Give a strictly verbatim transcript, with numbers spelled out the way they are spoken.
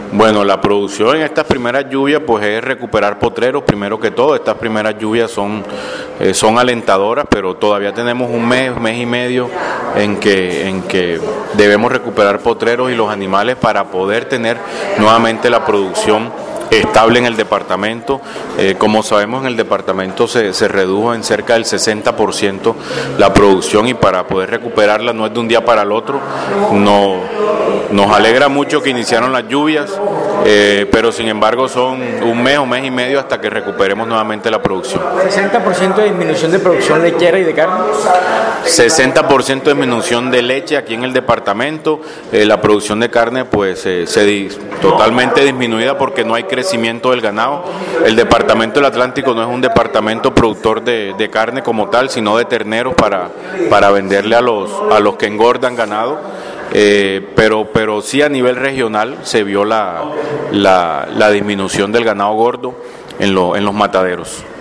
Bueno, la producción en estas primeras lluvias pues es recuperar potreros, primero que todo. Estas primeras lluvias son, eh, son alentadoras, pero todavía tenemos un mes, mes y medio en que, en que debemos recuperar potreros y los animales para poder tener nuevamente la producción estable en el departamento. Eh, como sabemos, en el departamento se, se redujo en cerca del sesenta por ciento la producción, y para poder recuperarla no es de un día para el otro. No, nos alegra mucho que iniciaron las lluvias, eh, pero sin embargo son un mes o mes y medio hasta que recuperemos nuevamente la producción. ¿sesenta por ciento de disminución de producción lechera y de carne? sesenta por ciento de disminución de leche aquí en el departamento. Eh, la producción de carne pues eh, se di, totalmente disminuida porque no hay crecimiento del ganado. El departamento del Atlántico no es un departamento productor de, de carne como tal, sino de terneros para, para venderle a los, a los que engordan ganado. Eh, pero, pero sí, a nivel regional se vio la, la, la disminución del ganado gordo en, lo, en los mataderos.